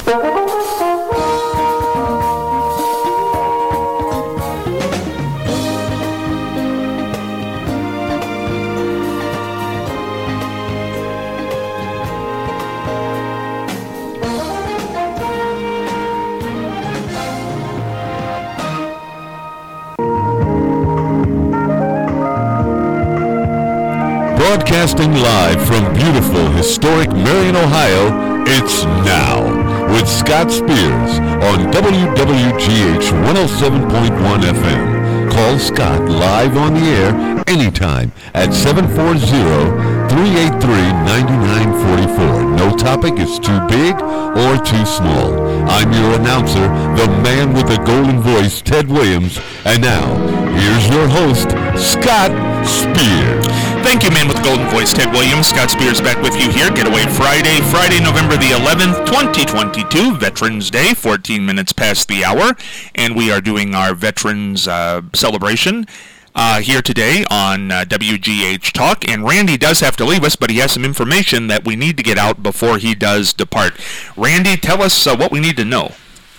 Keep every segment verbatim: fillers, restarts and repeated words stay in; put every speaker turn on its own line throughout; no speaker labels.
Broadcasting live from beautiful, historic Marion, Ohio, it's Now with Scott Spears on W W G H one oh seven point one F M. Call Scott live on the air anytime at seven four zero, three eight three, nine nine four four. No topic is too big or too small. I'm your announcer, the man with the golden voice, Ted Williams. And now, here's your host, Scott Spears.
Thank you, man with the golden voice, Ted Williams. Scott Spears back with you here. Getaway Friday, Friday, November the eleventh, twenty twenty-two, Veterans Day, fourteen minutes past the hour. And we are doing our Veterans uh, celebration uh, here today on uh, W G H Talk. And Randy does have to leave us, but he has some information that we need to get out before he does depart. Randy, tell us uh, what we need to know.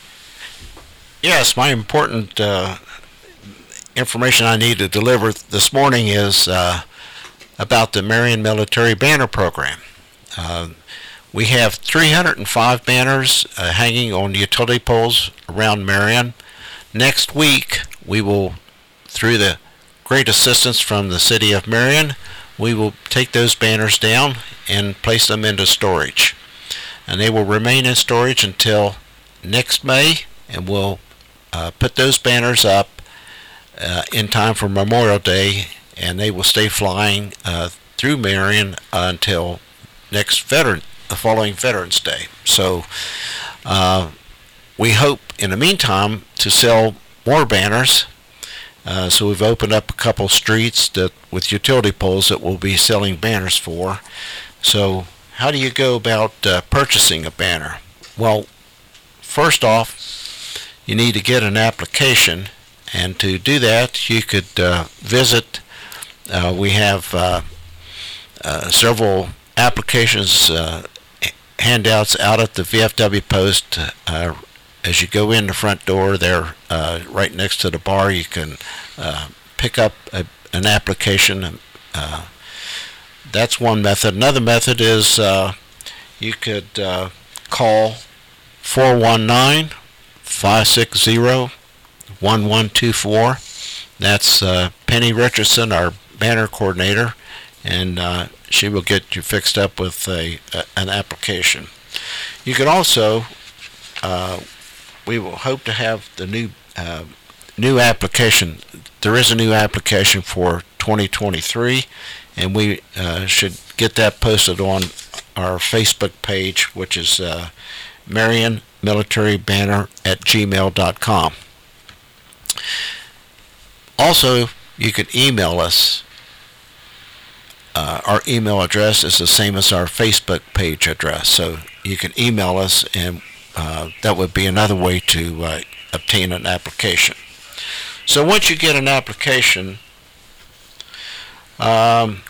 Yes, my important uh, information I need to deliver this morning is uh, about the Marion Military Banner Program. Uh, we have three hundred five banners uh, hanging on utility poles around Marion. Next week, we will, through the great assistance from the City of Marion, we will take those banners down and place them into storage. And they will remain in storage until next May, and we'll uh, put those banners up uh, in time for Memorial Day, and they will stay flying uh, through Marion uh, until next veteran, the following Veterans Day. So uh, we hope in the meantime to sell more banners. Uh, so we've opened up a couple streets that with utility poles that we'll be selling banners for. So how do you go about uh, purchasing a banner? Well, first off, you need to get an application, and to do that you could uh, visit. Uh, we have uh, uh, several applications uh, handouts out at the V F W post. Uh, as you go in the front door there, uh, right next to the bar, you can uh, pick up a, an application. Uh, that's one method. Another method is uh, you could uh, call four one nine, five six zero, one one two four. That's uh, Penny Richardson, our banner coordinator, and uh, she will get you fixed up with a, a an application. You can also, uh, we will hope to have the new uh, new application. There is a new application for twenty twenty-three, and we uh, should get that posted on our Facebook page, which is uh, Marion Military Banner at gmail dot com. Also, you can email us. Uh, our email address is the same as our Facebook page address, so you can email us, and uh, that would be another way to uh, obtain an application. So once you get an application, um,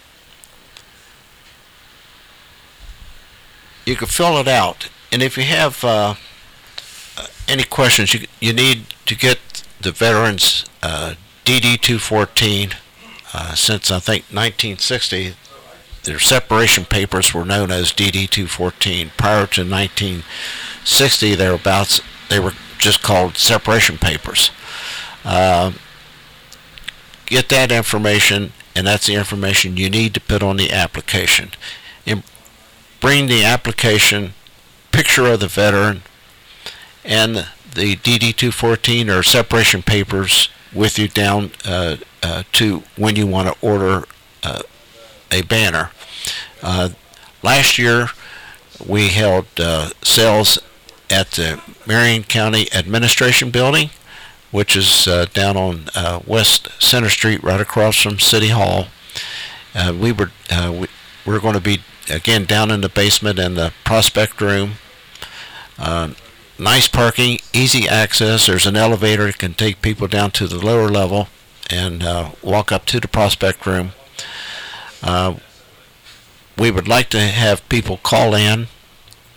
you can fill it out, and if you have uh, any questions, you, you need to get the veterans uh, D D two fourteen. Uh, since I think nineteen sixty, their separation papers were known as D D two fourteen. Prior to nineteen sixty, thereabouts, they were just called separation papers. Uh, get that information, and that's the information you need to put on the application. And bring the application, picture of the veteran, and the D D two fourteen or separation papers with you down uh, uh, to when you want to order uh, a banner. Uh, last year we held uh, sales at the Marion County Administration Building, which is uh, down on uh, West Center Street, right across from City Hall. Uh, we were uh, we, we're going to be again down in the basement in the prospect room. Uh, Nice parking, easy access. There's an elevator that can take people down to the lower level and uh, walk up to the prospect room. Uh, we would like to have people call in, uh,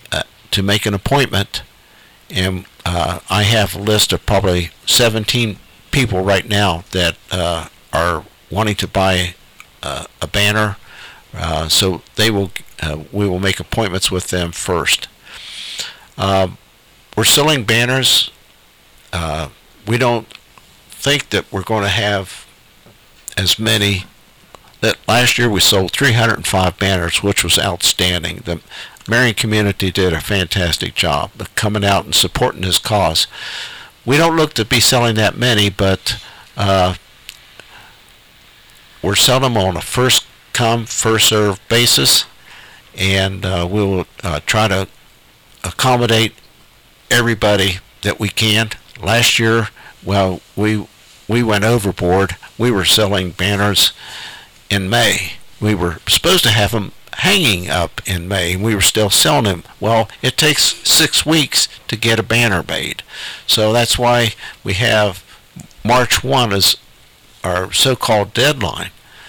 to make an appointment, and uh, I have a list of probably seventeen people right now that uh, are wanting to buy uh, a banner. Uh, so they will, uh, we will make appointments with them first. Uh, we're selling banners. Uh, we don't think that we're going to have as many. That last year we sold three hundred five banners, which was outstanding. The Marion community did a fantastic job of coming out and supporting this cause. We don't look to be selling that many, but uh, we're selling them on a first come, first served basis, and uh, we will uh, try to accommodate everybody that we can. Last year, well, we we went overboard. We were selling banners in May. We were supposed to have them hanging up in May, and we were still selling them. Well, it takes six weeks to get a banner made. So that's why we have March first as our so-called deadline.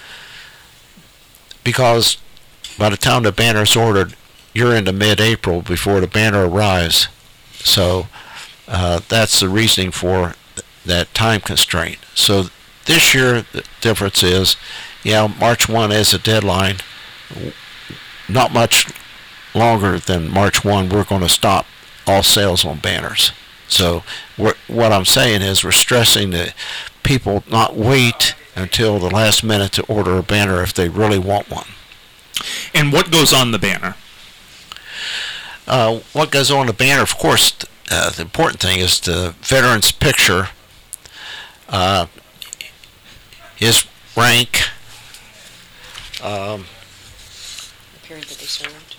Because by the time the banner is ordered, you're into mid-April before the banner arrives. So uh, that's the reasoning for that time constraint. So this year, the difference is, yeah, March first is a deadline. Not much longer than March first, we're going to stop all sales on banners. So we're, what I'm saying is we're stressing that people not wait until the last minute to order a banner if they really want one.
And what goes on the banner?
Uh, what goes on the banner, of course, uh, the important thing is the veteran's picture, uh, his rank, um,
the period that they served.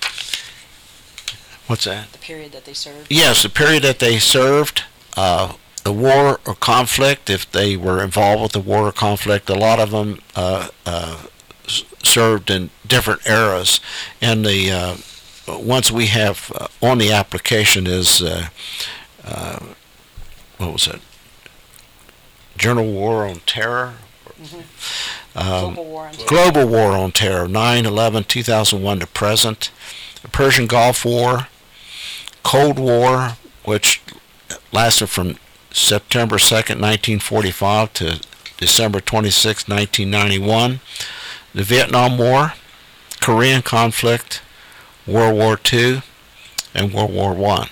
What's that?
The period that they served.
Yes, the period that they served. Uh, the war or conflict, if they were involved with the war or conflict. A lot of them uh, uh, s- served in different eras. And the uh, ones we have uh, on the application is, uh, uh, what was it? Journal War on Terror?
Mm-hmm.
Um,
Global War on Terror.
Global War on Terror, nine eleven two thousand one to present. The Persian Gulf War, Cold War, which lasted from September second, nineteen forty-five to December twenty-sixth, nineteen ninety-one. The Vietnam War, Korean conflict, World War Two, and World War One.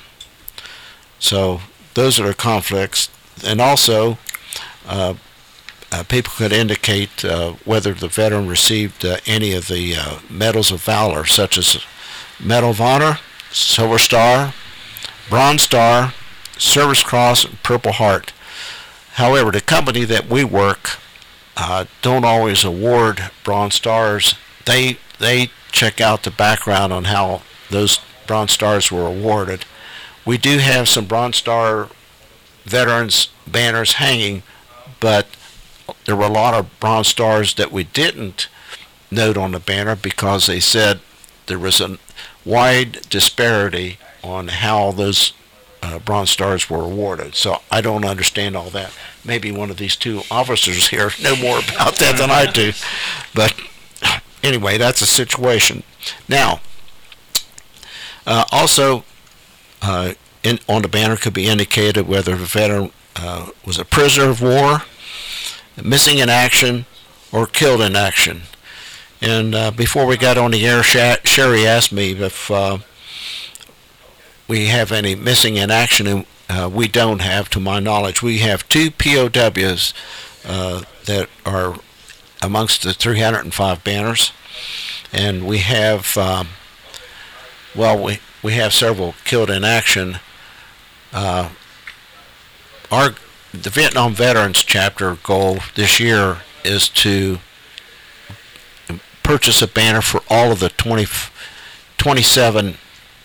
So those are the conflicts. And also, uh, uh, people could indicate uh, whether the veteran received uh, any of the uh, medals of valor, such as Medal of Honor, Silver Star, Bronze Star, Service Cross, and Purple Heart. However, the company that we work uh, don't always award Bronze Stars. They they check out the background on how those Bronze Stars were awarded. We do have some Bronze Star veterans banners hanging, but there were a lot of Bronze Stars that we didn't note on the banner because they said there was a wide disparity on how those uh, Bronze Stars were awarded. So I don't understand all that. Maybe one of these two officers here know more about that than I do. But anyway, that's the situation. Now, uh, also uh, in, on the banner could be indicated whether the veteran uh, was a prisoner of war, missing in action, or killed in action. And uh, before we got on the air, Sherry asked me if uh, we have any missing in action, and uh, we don't have, to my knowledge. We have two P O Ws uh, that are amongst the three hundred five banners, and we have, um, well, we, we have several killed in action. Uh, our the Vietnam Veterans Chapter goal this year is to purchase a banner for all of the twenty, twenty-seven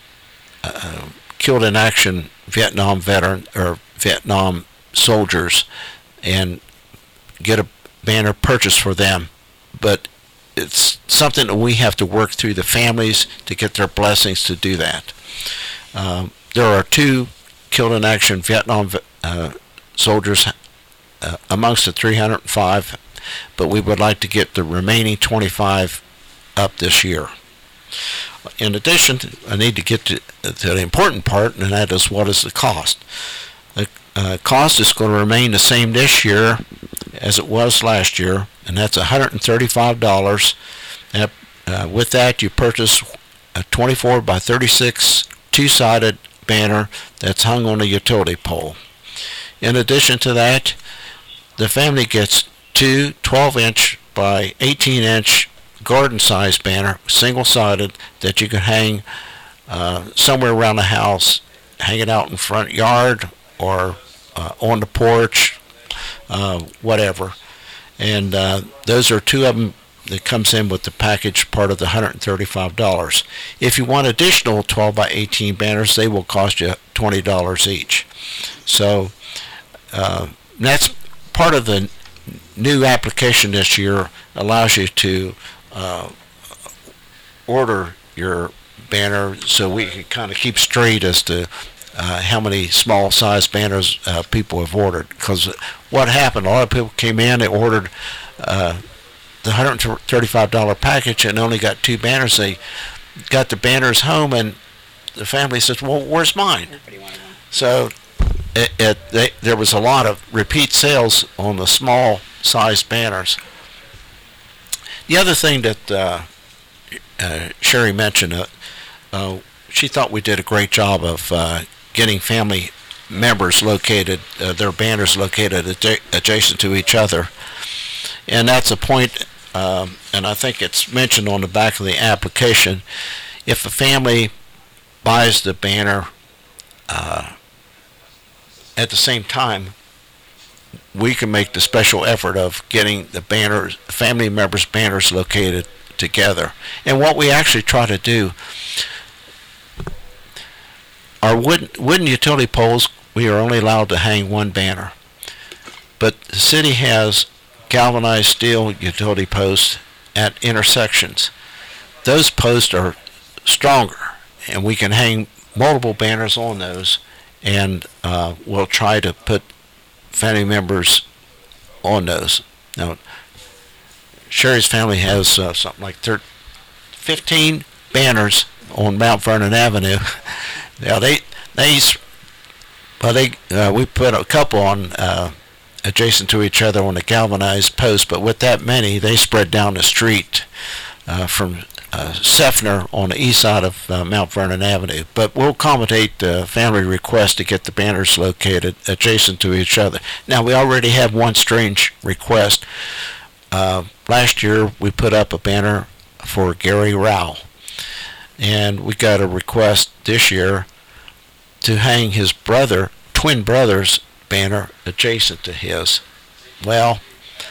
uh, killed in action Vietnam veteran or Vietnam soldiers, and get a banner purchased for them. But it's something that we have to work through the families to get their blessings to do that. Um, there are two killed in action Vietnam uh, soldiers uh, amongst the three hundred five, but we would like to get the remaining twenty-five up this year. in addition, I need to get to, to the important part, and that is what is the cost. The uh, cost is going to remain the same this year as it was last year, and that's one hundred thirty-five dollars. And, uh, with that, you purchase a twenty-four by thirty-six two-sided banner that's hung on a utility pole. In addition to that, the family gets two twelve-inch by eighteen-inch garden-sized banner, single-sided, that you can hang uh, somewhere around the house, hang it out in front yard or uh, on the porch, uh, whatever. And uh, those are two of them that comes in with the package part of the one hundred thirty-five dollars. If you want additional twelve by eighteen banners, they will cost you twenty dollars each. So uh, that's part of the new application this year, allows you to uh, order your banner so we can kind of keep straight as to uh, how many small size banners uh, people have ordered. Because what happened, a lot of people came in, they ordered uh, the one hundred thirty-five dollars package and only got two banners. They got the banners home and the family says, well, where's mine? So it, it, they, there was a lot of repeat sales on the small sized banners. The other thing that uh, uh, Sherry mentioned, uh, uh, she thought we did a great job of uh, getting family members located, uh, their banners located adja- adjacent to each other. And that's a point, um, and I think it's mentioned on the back of the application. If a family buys the banner uh, at the same time, we can make the special effort of getting the banners, family members' banners located together. And what we actually try to do, our wooden, wooden utility poles, we are only allowed to hang one banner. But the city has galvanized steel utility posts at intersections. Those posts are stronger, and we can hang multiple banners on those, and uh, we'll try to put family members on those. Now, Sherry's family has uh, something like thirteen, fifteen banners on Mount Vernon Avenue. Now they they well they uh, we put a couple on uh, adjacent to each other on the galvanized post, but with that many, they spread down the street uh, from uh, Seffner on the east side of uh, Mount Vernon Avenue. But we'll accommodate the family request to get the banners located adjacent to each other. Now, we already have one strange request. Uh, last year, we put up a banner for Gary Rao, and we got a request this year to hang his brother, twin brother's banner adjacent to his. Well,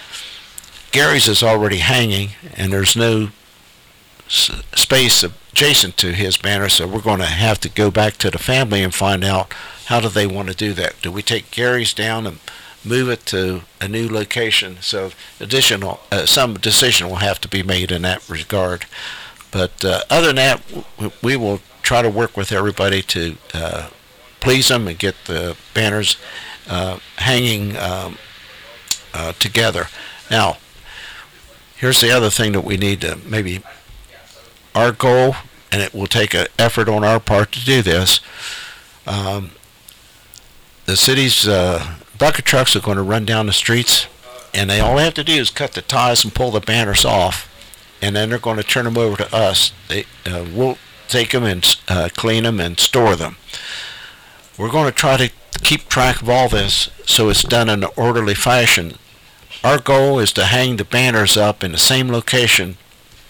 Gary's is already hanging, and there's no s- space adjacent to his banner, so we're going to have to go back to the family and find out how do they want to do that. Do we take Gary's down and move it to a new location? So additional, uh, some decision will have to be made in that regard. But uh, other than that, w- we will try to work with everybody to uh, please them and get the banners uh, hanging um, uh, together. Now, here's the other thing that we need to maybe, our goal, and it will take an effort on our part to do this, um, the city's uh, bucket trucks are going to run down the streets, and they all they have to do is cut the ties and pull the banners off, and then they're going to turn them over to us. They, uh, we'll take them and uh, clean them and store them. We're going to try to keep track of all this so it's done in an orderly fashion. Our goal is to hang the banners up in the same location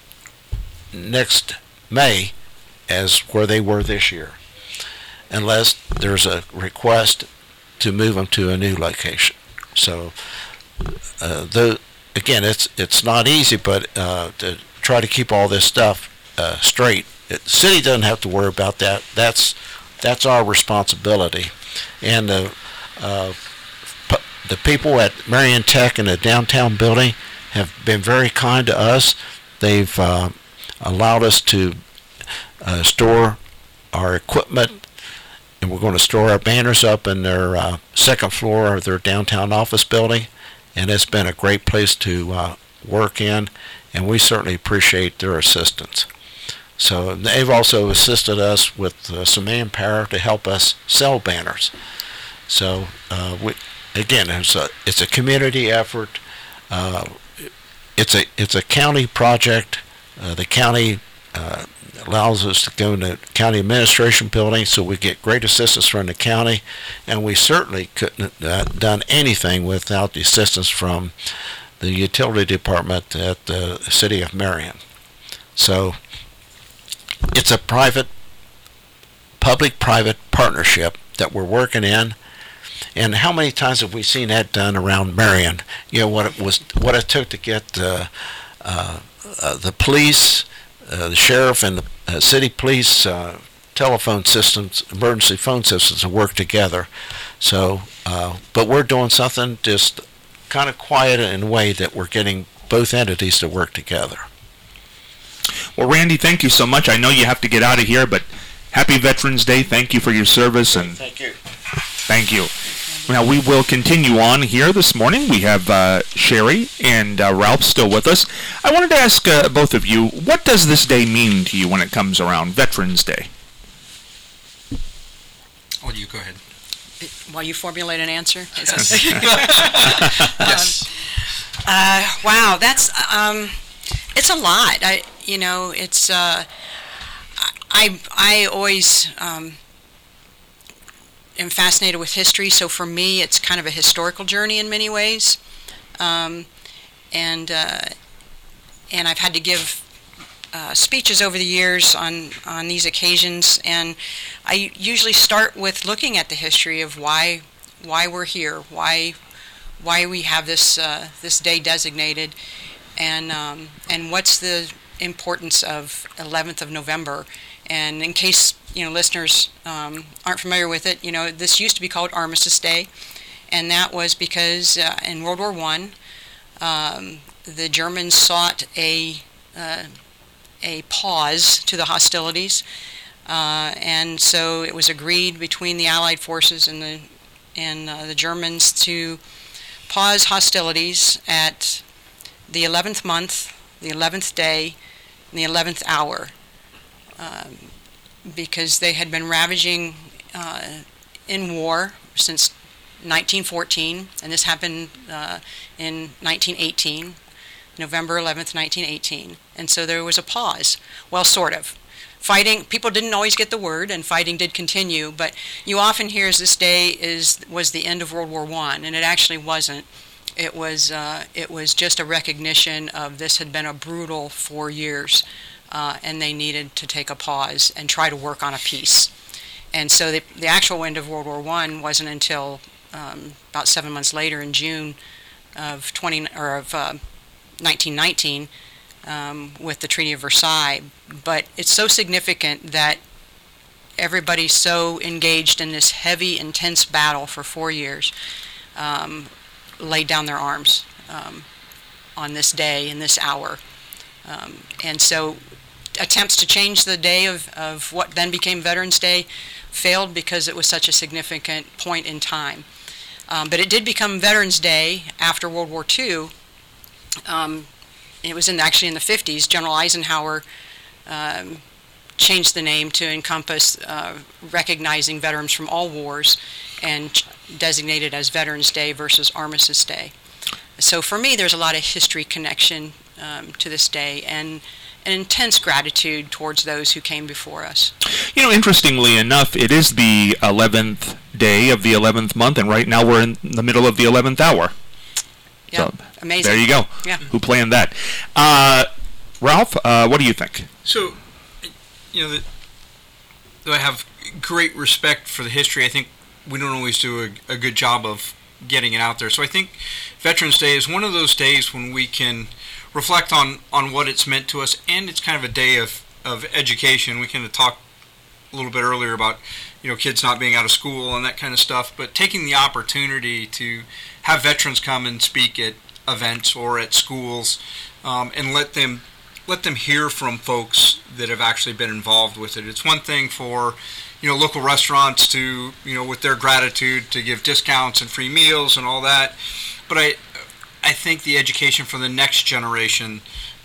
next May as where they were this year, unless there's a request to move them to a new location. So, uh, the, again, it's it's not easy, but uh, to try to keep all this stuff uh, straight. It, the city doesn't have to worry about that. That's that's our responsibility. And the uh, p- the people at Marion Tech in the downtown building have been very kind to us. They've uh, allowed us to uh, store our equipment, and we're going to store our banners up in their uh, second floor of their downtown office building, and it's been a great place to uh, work in, and we certainly appreciate their assistance. So they've also assisted us with uh, some manpower to help us sell banners. So uh, we, again, it's a it's a community effort. Uh, it's a it's a county project. Uh, the county uh, allows us to go into county administration building, so we get great assistance from the county, and we certainly couldn't have uh, done anything without the assistance from the utility department at the city of Marion. So it's a private, public-private partnership that we're working in. And how many times have we seen that done around Marion? You know, what it was, what it took to get uh, uh, uh, the police, uh, the sheriff, and the uh, city police uh, telephone systems, emergency phone systems to work together. So, uh, but we're doing something just kind of quiet in a way that we're getting both entities to work together.
Well, Randy, thank you so much. I know you have to get out of here, but happy Veterans Day. Thank you for your service. And
thank you.
Thank you. Now, we will continue on here this morning. We have uh, Sherry and uh, Ralph still with us. I wanted to ask uh, both of you, what does this day mean to you when it comes around, Veterans Day?
Well, you go ahead.
While you formulate an answer? Is
Yes.
that-
Yes.
Um, uh, wow, that's, um, it's a lot. I, you know, it's, uh, I, I always, um, am fascinated with history, so for me it's kind of a historical journey in many ways. Um, and, uh, and I've had to give Uh, speeches over the years on, on these occasions, and I usually start with looking at the history of why why we're here, why why we have this uh, this day designated, and um, and what's the importance of eleventh of November. And in case you know listeners um, aren't familiar with it, you know this used to be called Armistice Day, and that was because uh, in World War One, um, the Germans sought a uh, a pause to the hostilities, uh, and so it was agreed between the Allied forces and the and uh, the Germans to pause hostilities at the eleventh month, the eleventh day, and the eleventh hour, um, because they had been ravaging uh, in war since nineteen fourteen, and this happened uh, in nineteen eighteen. November eleventh, nineteen eighteen. And so there was a pause. Well, sort of. Fighting, people didn't always get the word, and fighting did continue, but you often hear this day is was the end of World War One, and it actually wasn't. It was uh, it was just a recognition of this had been a brutal four years, uh, and they needed to take a pause and try to work on a peace. And so the, the actual end of World War One wasn't until um, about seven months later in June of twenty or of uh, nineteen nineteen, um, with the Treaty of Versailles. But it's so significant that everybody's so engaged in this heavy, intense battle for four years, um, laid down their arms um, on this day, in this hour. Um, and so attempts to change the day of, of what then became Veterans Day failed because it was such a significant point in time. Um, but it did become Veterans Day after World War Two. Um, it was in actually in the fifties. General Eisenhower um, changed the name to encompass uh, recognizing veterans from all wars, and ch- designated as Veterans Day versus Armistice Day. So for me, there's a lot of history connection um, to this day, and an intense gratitude towards those who came before us.
You know, interestingly enough, it is the eleventh day of the eleventh month, and right now we're in the middle of the eleventh hour.
Yeah,
So,
amazing.
there you go.
Yeah.
Who planned that? Uh, Ralph, uh, what do you think?
So, you know, the, though I have great respect for the history, I think we don't always do a, a good job of getting it out there. So I think Veterans Day is one of those days when we can reflect on, on what it's meant to us, and it's kind of a day of, of education. We kind of talked a little bit earlier about, you know, kids not being out of school and that kind of stuff, but taking the opportunity to have veterans come and speak at events or at schools, um, and let them let them hear from folks that have actually been involved with it. It's one thing for, you know, local restaurants to, you know, with their gratitude to give discounts and free meals and all that, but I I think the education for the next generation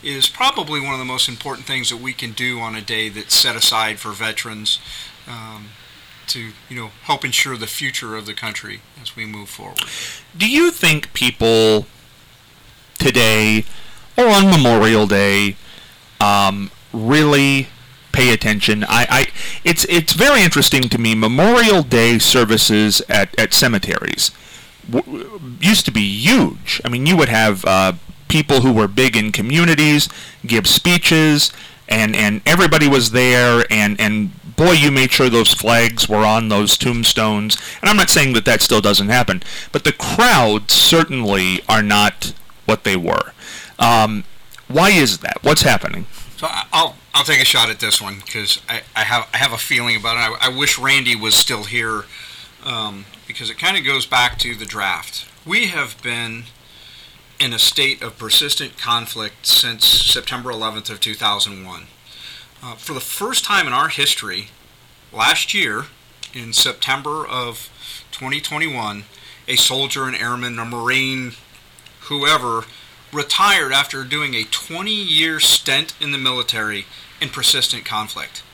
is probably one of the most important things that we can do on a day that's set aside for veterans, um, to, you know, help ensure the future of the country as we move forward.
Do you think people today or on Memorial Day um, really pay attention? I, I it's it's very interesting to me. Memorial Day services at, at cemeteries w- used to be huge. I mean, you would have uh, people who were big in communities give speeches, and, and everybody was there, and, and boy, you made sure those flags were on those tombstones. And I'm not saying that that still doesn't happen, but the crowds certainly are not what they were. Um, why is that? What's happening?
So I'll I'll take a shot at this one because I, I have I have a feeling about it. I, I wish Randy was still here, um, because it kind of goes back to the draft. We have been in a state of persistent conflict since September eleventh of two thousand one. Uh, for the first time in our history, last year, in September of twenty twenty-one, a soldier, an airman, a Marine, whoever, retired after doing a twenty-year stint in the military in persistent conflict,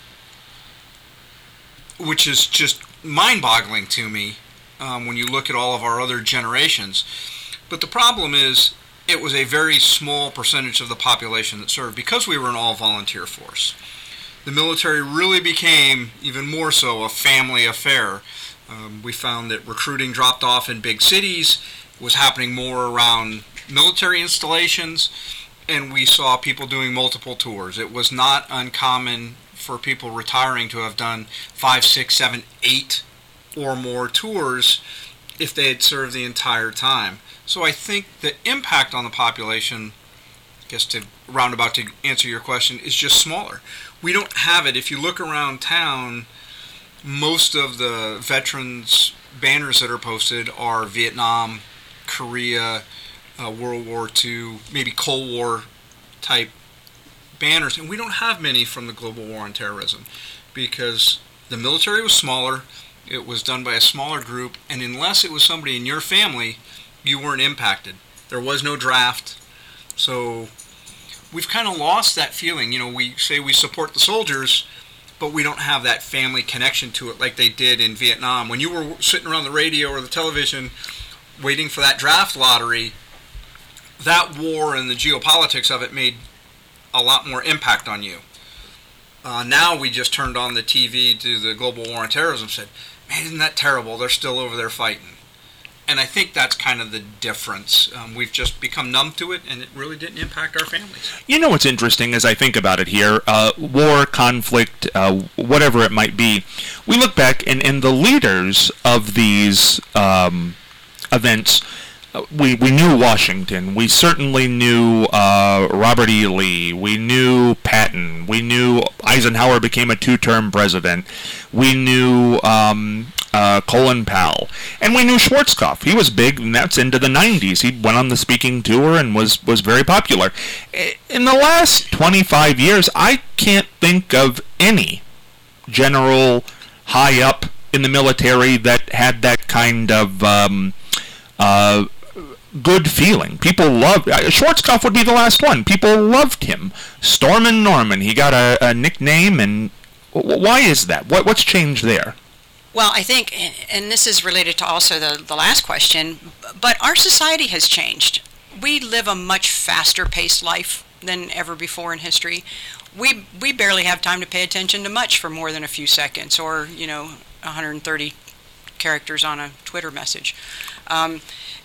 which is just mind-boggling to me um, when you look at all of our other generations. But the problem is, it was a very small percentage of the population that served because we were an all-volunteer force. The military really became, even more so, a family affair. Um, we found that recruiting dropped off in big cities, was happening more around military installations, and we saw people doing multiple tours. It was not uncommon for people retiring to have done five, six, seven, eight or more tours if they had served the entire time. So I think the impact on the population, I guess to roundabout to answer your question, is just smaller. We don't have it. If you look around town, most of the veterans banners that are posted are Vietnam, Korea, uh, World War Two, maybe Cold War type banners, and we don't have many from the global war on terrorism because the military was smaller, it was done by a smaller group, and unless it was somebody in your family, you weren't impacted. There was no draft. So we've kind of lost that feeling. You know, we say we support the soldiers, but we don't have that family connection to it like they did in Vietnam. When you were sitting around the radio or the television waiting for that draft lottery, that war and the geopolitics of it made a lot more impact on you. Uh, now we just turned on the T V to the global war on terrorism and said, man, isn't that terrible? They're still over there fighting. And I think that's kind of the difference. Um, we've just become numb to it, and it really didn't impact our families.
You know what's interesting as I think about it here? Uh, war, conflict, uh, whatever it might be. We look back, and, and the leaders of these um, events, uh, we, we knew Washington. We certainly knew uh, Robert E. Lee. We knew Patton. We knew Eisenhower became a two-term president. We knew Um, Uh, Colin Powell. And we knew Schwarzkopf. He was big, and that's into the nineties. He went on the speaking tour and was, was very popular. In the last twenty-five years, I can't think of any general high up in the military that had that kind of um, uh, good feeling. People loved... Uh, Schwarzkopf would be the last one. People loved him. Stormin' Norman. He got a, a nickname, and w- why is that? What What's changed there?
Well, I think, and this is related to also the, the last question, but our society has changed. We live a much faster paced life than ever before in history. We we barely have time to pay attention to much for more than a few seconds or, you know, one hundred thirty characters on a Twitter message. Um,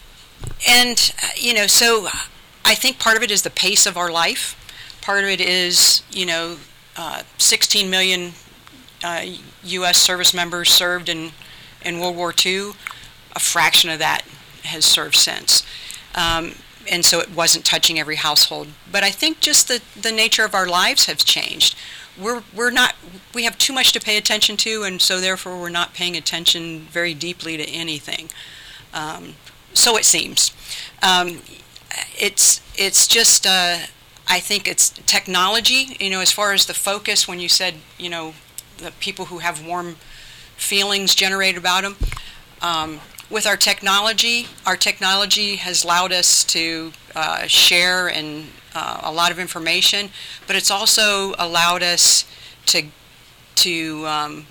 and, you know, so I think part of it is the pace of our life. Part of it is, you know, uh, sixteen million Uh, U S service members served in, in World War Two. A fraction of that has served since. Um, and so it wasn't touching every household. But I think just the, the nature of our lives has changed. We're we're not we have too much to pay attention to, and so therefore we're not paying attention very deeply to anything. Um, so it seems. Um, it's it's just uh, I think it's technology. You know, as far as the focus, when you said, you know, the people who have warm feelings generated about them. Um, with our technology, our technology has allowed us to uh, share and uh, a lot of information, but it's also allowed us to to um,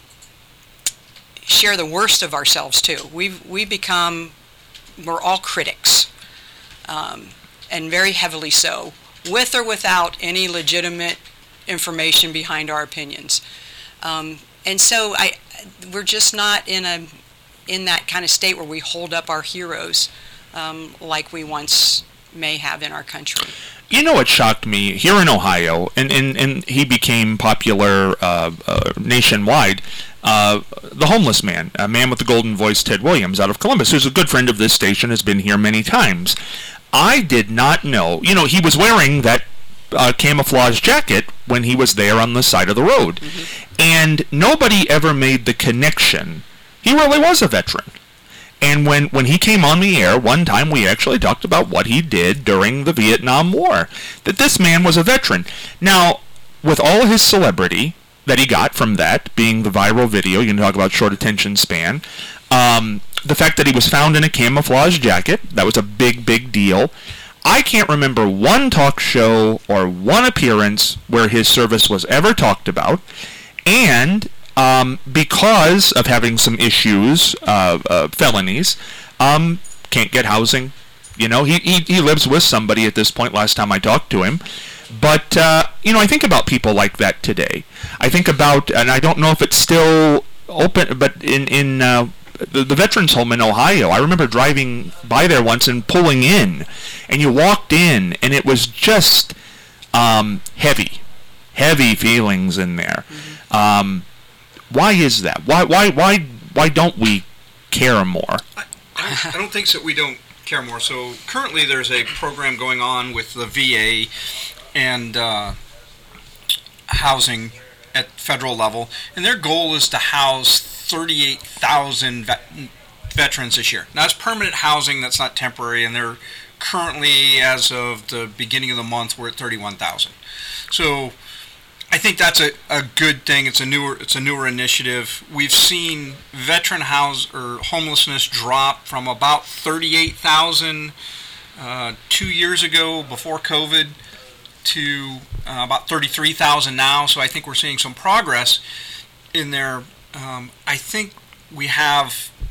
share the worst of ourselves too. We've we become we're all critics, um, and very heavily so, with or without any legitimate information behind our opinions. Um, and so I we're just not in a in that kind of state where we hold up our heroes um, like we once may have in our country.
You know what shocked me here in Ohio, and, and, and he became popular uh, uh, nationwide, uh, the homeless man, a man with the golden voice, Ted Williams, out of Columbus, who's a good friend of this station, has been here many times. I did not know, you know, he was wearing that uh, camouflage jacket when he was there on the side of the road, mm-hmm. and nobody ever made the connection. He really was a veteran. And when, when he came on the air, one time we actually talked about what he did during the Vietnam War. That this man was a veteran. Now, with all his celebrity that he got from that, being the viral video, you can talk about short attention span, um, the fact that he was found in a camouflage jacket, that was a big, big deal. I can't remember one talk show or one appearance where his service was ever talked about. And Um, because of having some issues, uh, uh, felonies, um, can't get housing. You know, he, he he lives with somebody at this point, last time I talked to him. But, uh, you know, I think about people like that today. I think about, and I don't know if it's still open, but in, in uh, the, the Veterans Home in Ohio, I remember driving by there once and pulling in, and you walked in, and it was just um, heavy, heavy feelings in there. Mm-hmm. Um Why is that? Why why why why don't we care more?
I, I, don't, I don't think that we don't care more. So currently there's a program going on with the V A and uh, housing at federal level, and their goal is to house thirty-eight thousand vet- veterans this year. Now, it's permanent housing, that's not temporary, and they're currently, as of the beginning of the month, we're at thirty-one thousand. So I think that's a, a good thing. It's a newer it's a newer initiative. We've seen veteran house or homelessness drop from about thirty-eight thousand uh, two years ago before COVID to uh, about thirty-three thousand now. So I think we're seeing some progress in there. Um, I think we have,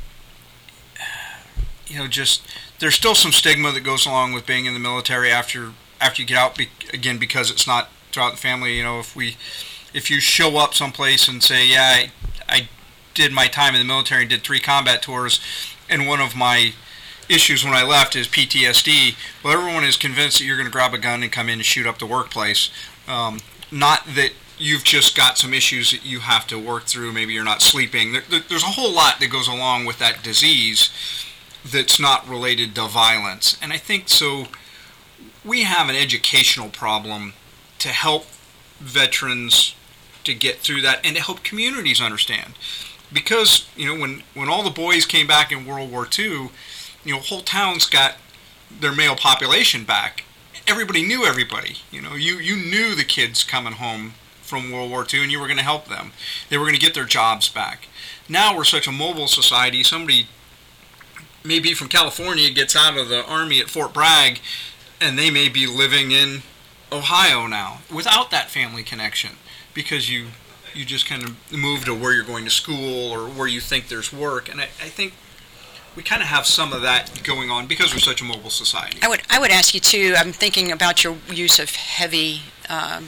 you know, just there's still some stigma that goes along with being in the military after after you get out. Be, again, because it's not throughout the family. You know, if we if you show up someplace and say, yeah, I, I did my time in the military and did three combat tours, and one of my issues when I left is P T S D, well, everyone is convinced that you're going to grab a gun and come in and shoot up the workplace. Um, not that you've just got some issues that you have to work through. Maybe you're not sleeping. There, there, there's a whole lot that goes along with that disease that's not related to violence. And I think so we have an educational problem to help veterans to get through that and to help communities understand. Because, you know, when, when all the boys came back in World War Two, you know, whole towns got their male population back. Everybody knew everybody. You know, you, you knew the kids coming home from World War Two and you were going to help them. They were going to get their jobs back. Now we're such a mobile society. Somebody maybe from California gets out of the Army at Fort Bragg and they may be living in Ohio now without that family connection because you you just kind of move to where you're going to school or where you think there's work. And I, I think we kind of have some of that going on because we're such a mobile society.
I would I would ask you too, I'm thinking about your use of heavy, um,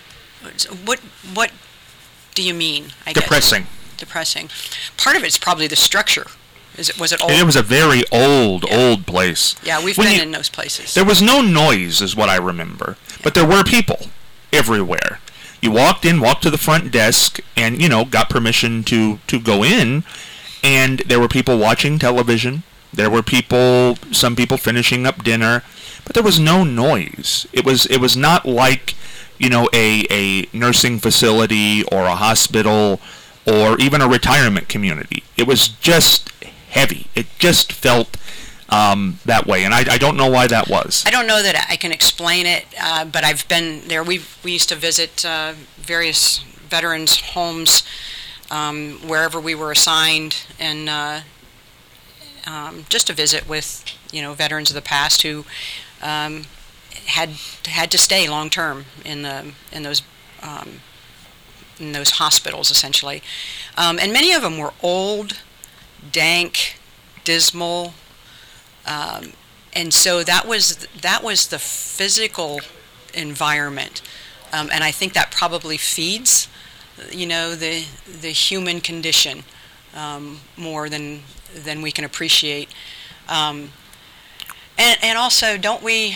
what what do you mean? I
Depressing.
Guess? Depressing. Part of it's probably the structure. Is it, was it old?
It was a very old, yeah. old place.
Yeah, we've
when
been
you,
in those places.
There was no noise, is what I remember. Yeah. But there were people everywhere. You walked in, walked to the front desk, and, you know, got permission to, to go in, and there were people watching television. There were people, some people finishing up dinner, but there was no noise. It was it was not like, you know, a, a nursing facility or a hospital or even a retirement community. It was just heavy. It just felt um, that way, and I, I don't know why that was.
I don't know that I can explain it, uh, but I've been there. We we used to visit uh, various veterans' homes um, wherever we were assigned, and uh, um, just a visit with, you know, veterans of the past who um, had had to stay long term in the in those um, in those hospitals, essentially, um, and many of them were old, dank, dismal, um, and so that was that was the physical environment, um, and I think that probably feeds, you know, the the human condition um, more than than we can appreciate, um, and and also don't we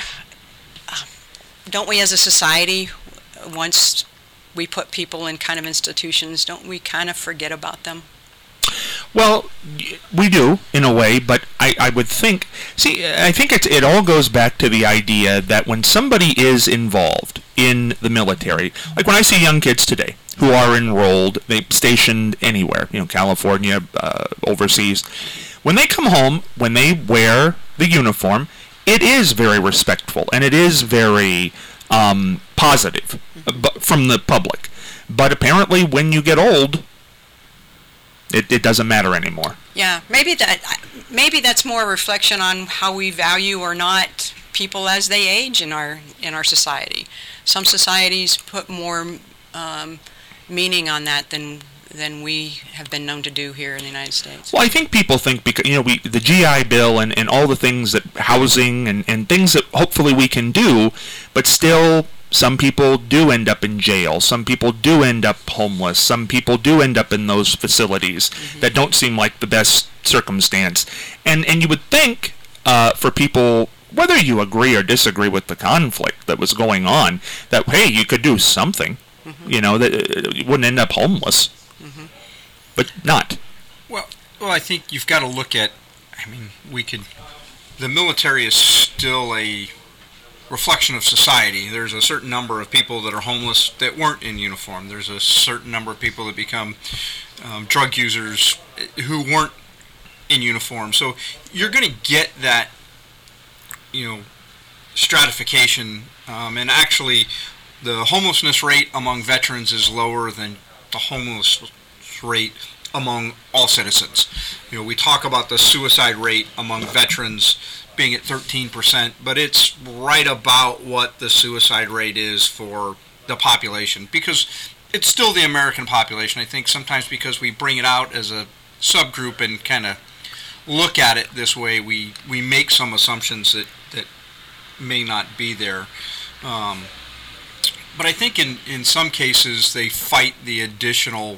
don't we as a society, once we put people in kind of institutions, don't we kind of forget about them?
Well, we do, in a way, but I, I would think, see, I think it's, it all goes back to the idea that when somebody is involved in the military, like when I see young kids today who are enrolled, they stationed anywhere, you know, California, uh, overseas, when they come home, when they wear the uniform, it is very respectful, and it is very um, positive uh, from the public. But apparently when you get old, It, it doesn't matter anymore.
Yeah, maybe that maybe that's more a reflection on how we value or not people as they age in our in our society. Some societies put more um, meaning on that than than we have been known to do here in the United States.
Well, I think people think because you know we the G I Bill and, and all the things that housing and, and things that hopefully we can do, but still. Some people do end up in jail. Some people do end up homeless. Some people do end up in those facilities mm-hmm. that don't seem like the best circumstance. And and you would think uh, for people, whether you agree or disagree with the conflict that was going on, that, hey, you could do something, mm-hmm. you know, that uh, you wouldn't end up homeless. Mm-hmm. But not.
Well, well, I think you've got to look at, I mean, we could, the military is still a reflection of society. There's a certain number of people that are homeless that weren't in uniform. There's a certain number of people that become um, drug users who weren't in uniform. So you're going to get that, you know, stratification. Um, and actually, the homelessness rate among veterans is lower than the homeless rate among all citizens. You know, we talk about the suicide rate among veterans being at thirteen percent, but it's right about what the suicide rate is for the population, because it's still the American population. I think sometimes because we bring it out as a subgroup and kind of look at it this way, we, we make some assumptions that, that may not be there. Um, but I think in, in some cases they fight the additional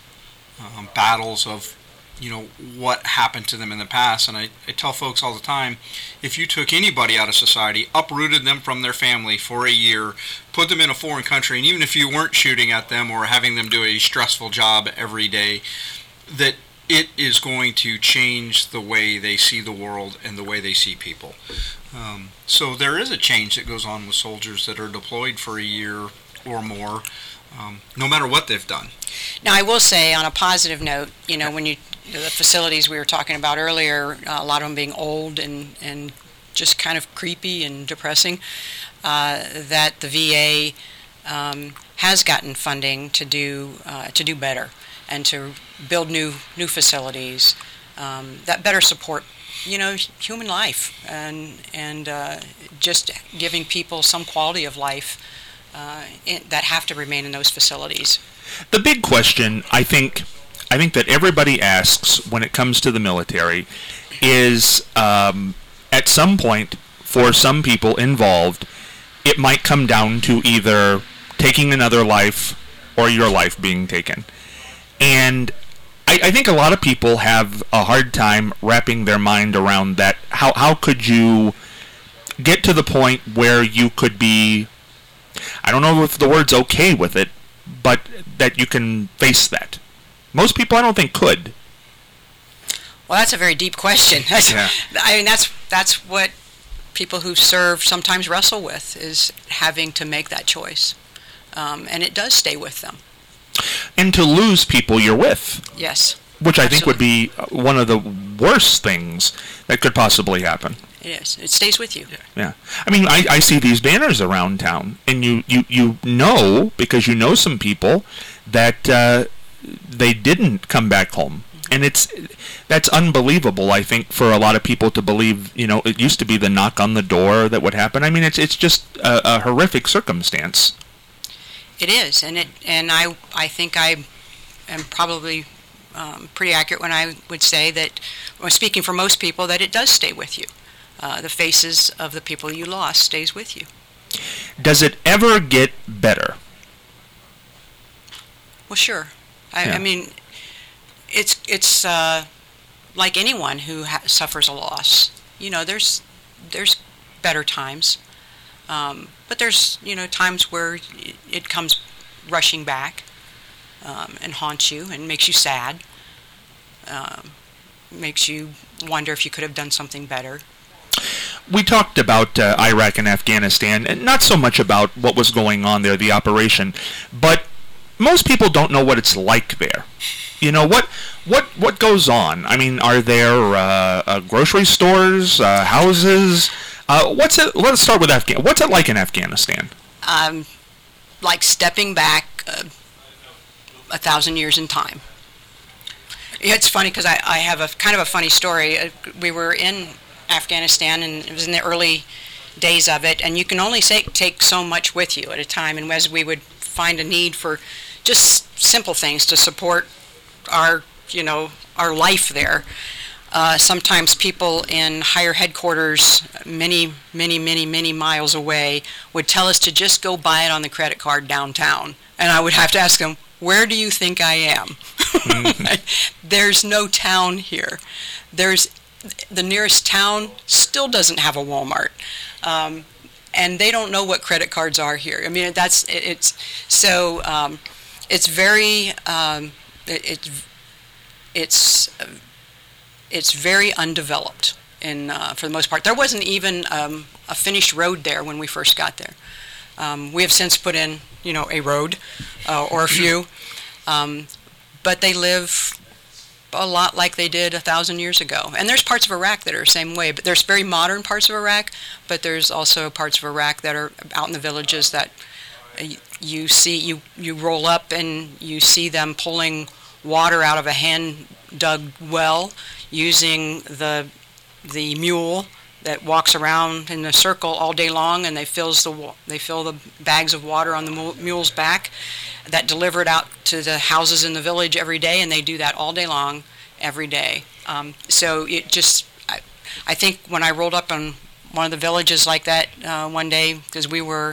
um, battles of, you know, what happened to them in the past. And I, I tell folks all the time, if you took anybody out of society, uprooted them from their family for a year, put them in a foreign country, and even if you weren't shooting at them or having them do a stressful job every day, that it is going to change the way they see the world and the way they see people. Um, so there is a change that goes on with soldiers that are deployed for a year or more, um, no matter what they've done.
Now, I will say, on a positive note, you know, when you the facilities we were talking about earlier, uh, a lot of them being old and, and just kind of creepy and depressing, uh, that the V A um, has gotten funding to do uh, to do better and to build new new facilities um, that better support, you know, human life and and uh, just giving people some quality of life uh, in, that have to remain in those facilities.
The big question, I think, I think that everybody asks when it comes to the military is, um, at some point, for some people involved, it might come down to either taking another life or your life being taken. And I, I think a lot of people have a hard time wrapping their mind around that. How how could you get to the point where you could be, I don't know if the word's okay with it, but that you can face that? Most people, I don't think, could.
Well, that's a very deep question.
Yeah.
I mean, that's that's what people who serve sometimes wrestle with, is having to make that choice. Um, and it does stay with them.
And to lose people you're with.
Yes.
Which I
absolutely.
think would be one of the worst things that could possibly happen.
It is. It stays with you.
Yeah. yeah. I mean, I, I see these banners around town, and you, you, you know, because you know some people, that uh, they didn't come back home. and it's that's unbelievable. I think for a lot of people to believe, you know, it used to be the knock on the door that would happen. I mean, it's it's just a, a horrific circumstance.
It is, and it and I I think I am probably um, pretty accurate when I would say that, well, speaking for most people, that it does stay with you. Uh, the faces of the people you lost stays with you.
Does it ever get better?
Well, sure. I,
Yeah.
I mean, it's it's uh, like anyone who ha- suffers a loss. You know, there's there's better times, um, but there's you know times where it, it comes rushing back um, and haunts you and makes you sad. Um, makes you wonder if you could have done something better.
We talked about uh, Iraq and Afghanistan, and not so much about what was going on there, the operation, but most people don't know what it's like there. You know, what what what goes on? I mean, are there uh, uh, grocery stores, uh, houses? Uh, what's it? Let's start with Afghanistan. What's it like in Afghanistan?
Um, like stepping back uh, a thousand years in time. It's funny because I, I have a kind of a funny story. Uh, we were in Afghanistan, and it was in the early days of it, and you can only say, take so much with you at a time. And as we would find a need for just simple things to support our, you know, our life there, uh, sometimes people in higher headquarters, many, many, many, many miles away, would tell us to just go buy it on the credit card downtown, and I would have to ask them, where do you think I am? Mm-hmm. There's no town here. There's the nearest town still doesn't have a Walmart, um, and they don't know what credit cards are here. I mean, that's it, it's so um, it's very um, it, it's it's it's very undeveloped in uh, for the most part. There wasn't even um, a finished road there when we first got there. Um, we have since put in, you know, a road uh, or a few, um, but they live a lot like they did a thousand years ago. And there's parts of Iraq that are the same way, but there's very modern parts of Iraq, but there's also parts of Iraq that are out in the villages that you see, you, you roll up and you see them pulling water out of a hand-dug well using the the mule that walks around in a circle all day long, and they fills the they fill the bags of water on the mule's back that deliver it out to the houses in the village every day, and they do that all day long, every day. Um, so it just, I, I think when I rolled up on one of the villages like that uh, one day, because we were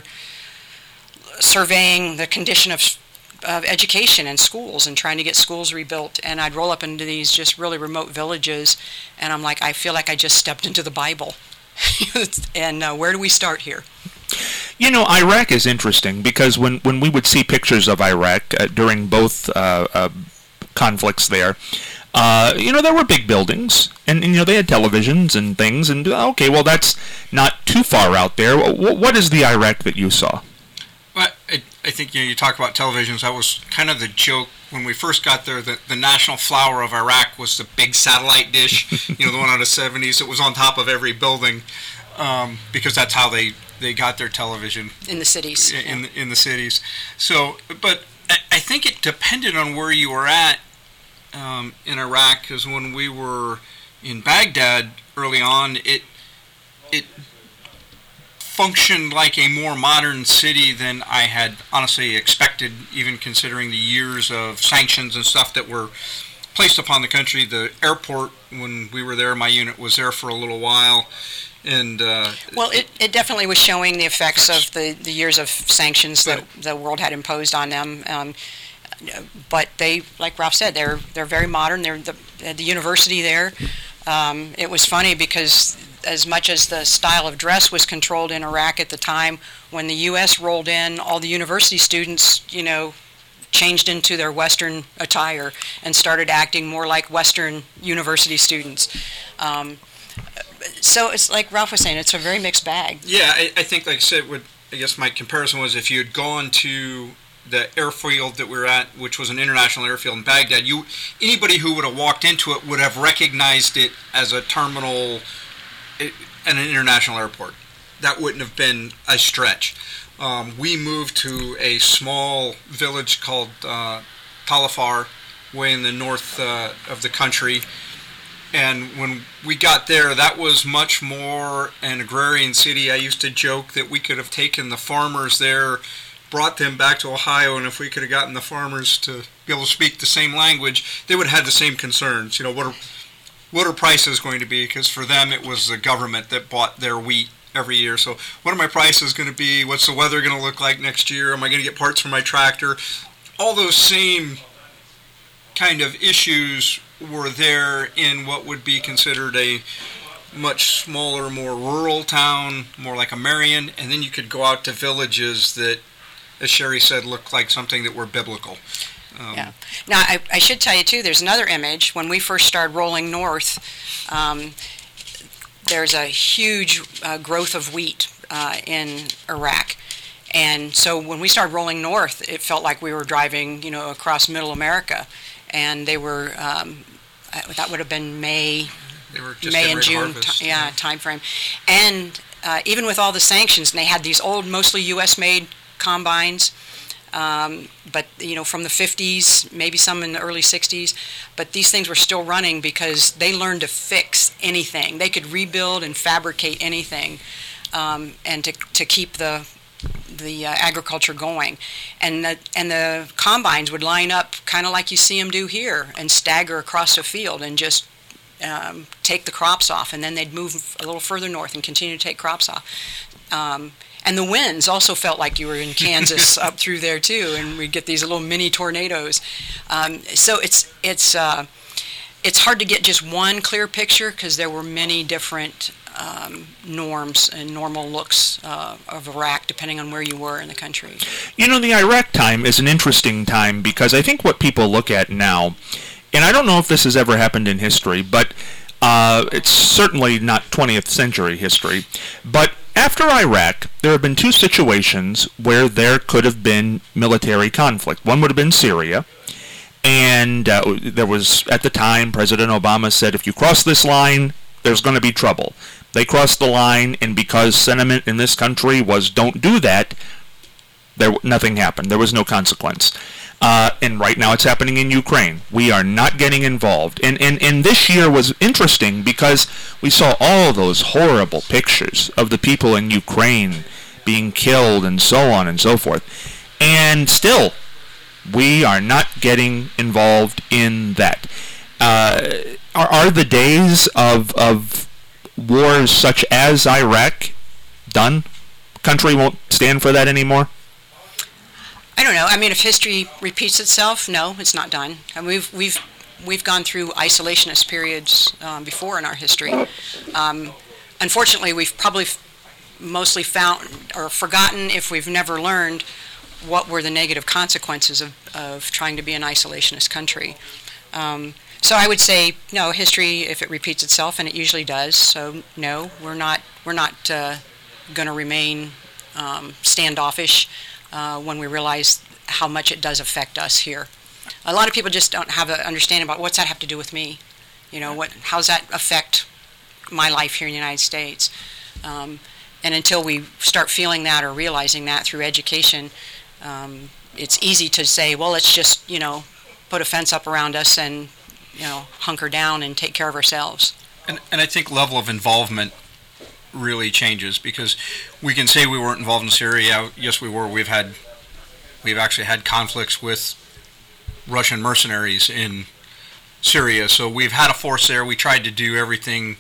surveying the condition of of education and schools and trying to get schools rebuilt, and I'd roll up into these just really remote villages, and I'm like, I feel like I just stepped into the Bible. And uh, where do we start here?
You know, Iraq is interesting because when, when we would see pictures of Iraq uh, during both uh, uh, conflicts there, uh, you know, there were big buildings, and, and, you know, they had televisions and things, and, okay, well, that's not too far out there. What, what is the Iraq that you saw?
Well, I, I think, you know, you talk about televisions. That was kind of the joke when we first got there. The, the national flower of Iraq was the big satellite dish, you know, the one out of the seventies. It was on top of every building um, because that's how they, they got their television.
In the cities.
In,
yeah.
in, the, in the cities. So, but I, I think it depended on where you were at um, in Iraq, because when we were in Baghdad early on, it it functioned like a more modern city than I had honestly expected, even considering the years of sanctions and stuff that were placed upon the country. The airport, when we were there, my unit was there for a little while. And uh,
well, it, it definitely was showing the effects of the, the years of sanctions that the world had imposed on them. Um, but they, like Ralph said, they're they're very modern. They're the, the university there. Um, it was funny because as much as the style of dress was controlled in Iraq at the time, when the U S rolled in, all the university students, you know, changed into their Western attire and started acting more like Western university students. Um, so it's like Ralph was saying, it's a very mixed bag.
Yeah, I, I think, like I said, what I guess my comparison was if you had gone to the airfield that we were at, which was an international airfield in Baghdad, you anybody who would have walked into it would have recognized it as a terminal at an international airport. That wouldn't have been a stretch. Um, we moved to a small village called uh, Talafar, way in the north uh, of the country. And when we got there, that was much more an agrarian city. I used to joke that we could have taken the farmers there, brought them back to Ohio, and if we could have gotten the farmers to be able to speak the same language, they would have had the same concerns. You know, what are, what are prices going to be? Because for them, it was the government that bought their wheat every year. So what are my prices going to be? What's the weather going to look like next year? Am I going to get parts for my tractor? All those same kind of issues were there in what would be considered a much smaller, more rural town, more like a Marion, and then you could go out to villages that, as Sherry said, looked like something that were biblical. Um,
yeah. Now, I, I should tell you, too, there's another image. When we first started rolling north, um, there's a huge uh, growth of wheat uh, in Iraq. And so when we started rolling north, it felt like we were driving, you know, across middle America. And they were, um, that would have been May,
they were just
May and June,
harvest,
t- yeah,
yeah,
time frame. And uh, even with all the sanctions, and they had these old, mostly U S made combines, um, but you know, from the fifties, maybe some in the early sixties. But these things were still running because they learned to fix anything. They could rebuild and fabricate anything, um, and to to keep the the uh, agriculture going, and the and the combines would line up kind of like you see them do here and stagger across a field and just um, take the crops off, and then they'd move a little further north and continue to take crops off. Um, and the winds also felt like you were in Kansas up through there too, and we'd get these little mini tornadoes. Um, so it's it's uh, it's hard to get just one clear picture because there were many different Um, norms and normal looks uh, of Iraq, depending on where you were in the country.
You know, the Iraq time is an interesting time because I think what people look at now, and I don't know if this has ever happened in history, but uh, it's certainly not twentieth century history, but after Iraq, there have been two situations where there could have been military conflict. One would have been Syria, and uh, there was, at the time, President Obama said, if you cross this line, there's going to be trouble. They crossed the line, and because sentiment in this country was don't do that, there nothing happened. There was no consequence. Uh, and right now it's happening in Ukraine. We are not getting involved. And, and, and this year was interesting because we saw all those horrible pictures of the people in Ukraine being killed and so on and so forth. And still, we are not getting involved in that. Uh, are, are the days of of wars such as Iraq done? Country won't stand for that anymore?
I don't know. I mean, if history repeats itself, no, it's not done. And we've we've we've gone through isolationist periods um, before in our history. Um, unfortunately, we've probably f- mostly found or forgotten, if we've never learned, what were the negative consequences of, of trying to be an isolationist country. Um, So I would say no. History, if it repeats itself, and it usually does. So no, we're not we're not uh, going to remain um, standoffish uh, when we realize how much it does affect us here. A lot of people just don't have an understanding about what's that have to do with me. You know, what how's that affect my life here in the United States? Um, and until we start feeling that or realizing that through education, um, it's easy to say, well, let's just you know put a fence up around us and you know, hunker down and take care of ourselves.
And, and I think level of involvement really changes because we can say we weren't involved in Syria. Yes, we were. We've had, we've actually had conflicts with Russian mercenaries in Syria. So we've had a force there. We tried to do everything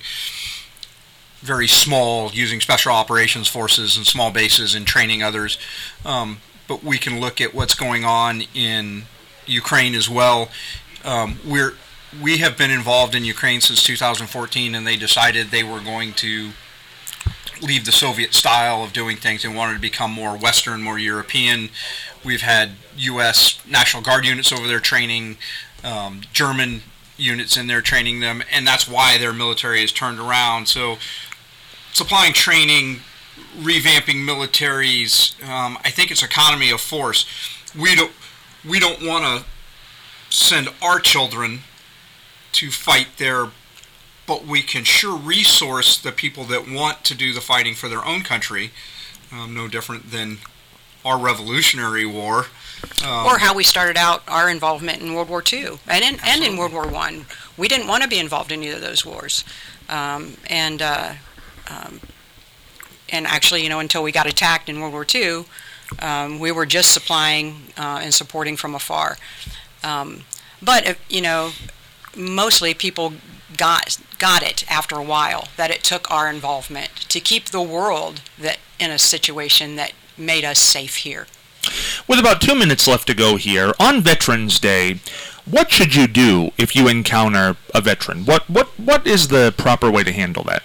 very small, using special operations forces and small bases and training others. Um, but we can look at what's going on in Ukraine as well. Um, we're We have been involved in Ukraine since two thousand fourteen, and they decided they were going to leave the Soviet style of doing things and wanted to become more Western, more European. We've had U S National Guard units over there training, um, German units in there training them, and that's why their military has turned around. So supplying training, revamping militaries, um, I think it's economy of force. We don't, we don't want to send our children to fight there, but we can sure resource the people that want to do the fighting for their own country, um, no different than our Revolutionary War. Um,
or how we started out our involvement in World War Two and in, and in World War One. We didn't want to be involved in either of those wars, um, and uh, um, and actually, you know, until we got attacked in World War Two, um, we were just supplying uh, and supporting from afar. Um, but uh, you know, mostly people got got it after a while that it took our involvement to keep the world that in a situation that made us safe here.
With about two minutes left to go here, on Veterans Day, what should you do if you encounter a veteran? What what what is the proper way to handle that?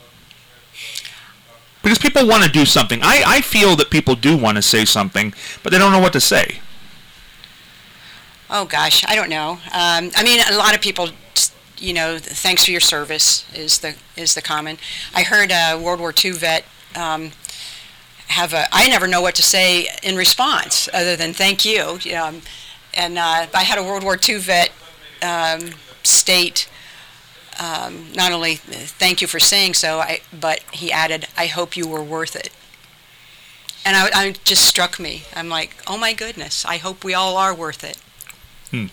Because people want to do something. I, I feel that people do want to say something, but they don't know what to say.
Oh gosh, I don't know. Um, I mean, a lot of people, you know, thanks for your service is the is the common. I heard a World War Two vet um, have a. I never know what to say in response other than thank you. Um, and uh, I had a World War Two vet um, state um, not only thank you for saying so, I, but he added, "I hope you were worth it." And I, I just struck me. I'm like, oh my goodness, I hope we all are worth it.
Hmm.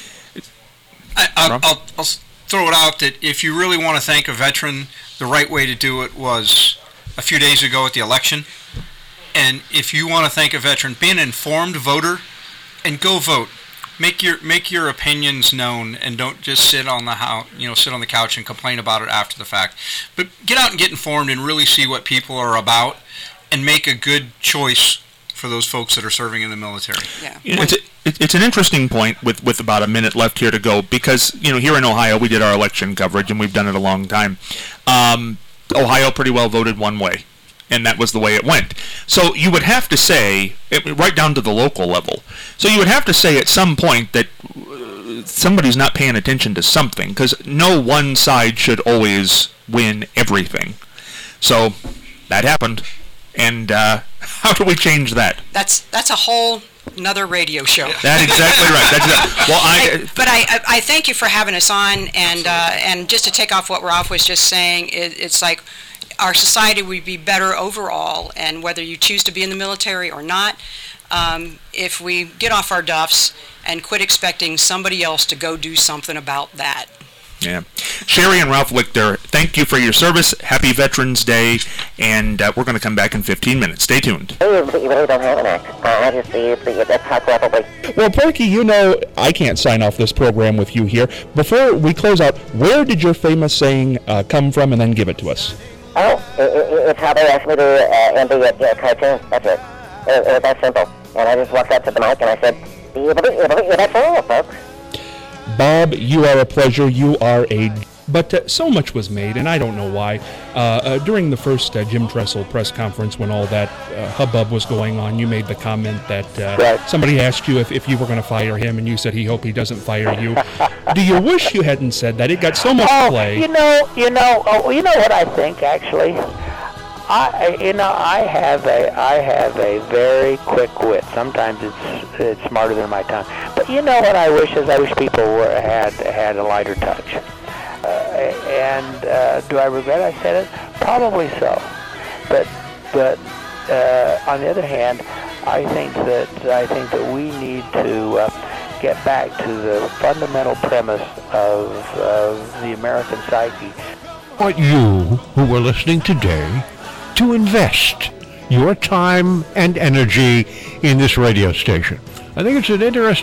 I, I'll, I'll, I'll throw it out that if you really want to thank a veteran, the right way to do it was a few days ago at the election. And if you want to thank a veteran, be an informed voter and go vote. Make your make your opinions known, and don't just sit on the house, you know, sit on the couch and complain about it after the fact. But get out and get informed and really see what people are about, and make a good choice for those folks that are serving in the military.
Yeah.
You know, it's, a, it's an interesting point with, with about a minute left here to go, because, you know, here in Ohio we did our election coverage, and we've done it a long time. Um, Ohio pretty well voted one way, and that was the way it went. So you would have to say, it, right down to the local level, so you would have to say at some point that uh, somebody's not paying attention to something, because no one side should always win everything. So that happened. And uh, how do we change that?
That's that's a whole another radio show.
That's exactly right. That's exactly, well, I,
I, but I, I I thank you for having us on, and uh, and just to take off what Ralph was just saying, it, it's like our society would be better overall, and whether you choose to be in the military or not, um, if we get off our duffs and quit expecting somebody else to go do something about that.
Yeah. Sherry and Ralph Lichter, thank you for your service. Happy Veterans Day, and uh, we're going to come back in fifteen minutes. Stay tuned.
You really don't have an act. I just see that's how probably.
Well, Porky, you know I can't sign off this program with you here. Before we close out, where did your famous saying uh, come from, and then give it to us?
Oh, it, it, it's how they asked me to uh, M D a, a cartoon. That's it. It, it. That's simple. And I just walked up to the mic and I said, that's all, folks.
Bob, you are a pleasure. You are a... But uh, so much was made, and I don't know why. Uh, uh, during the first uh, Jim Tressel press conference, when all that uh, hubbub was going on, you made the comment that uh,
right.
somebody asked you if, if you were going to fire him, and you said he hoped he doesn't fire you. Do you wish you hadn't said that? It got so much
oh,
play.
You know, you know, oh, you know what I think, actually? I, you know, I have a, I have a very quick wit. Sometimes it's, it's smarter than my tongue. But you know what I wish is I wish people were, had, had a lighter touch. Uh, and uh, do I regret I said it? Probably so. But, but uh, on the other hand, I think that I think that we need to uh, get back to the fundamental premise of, of the American psyche.
I want you who were listening today to invest your time and energy in this radio station. I think it's an interesting